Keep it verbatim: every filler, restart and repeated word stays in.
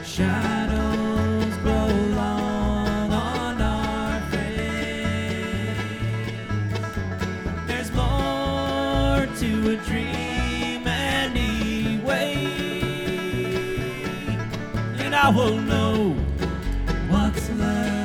Shadows grow long on our face. There's more to a dream anyway, and I will know what's left.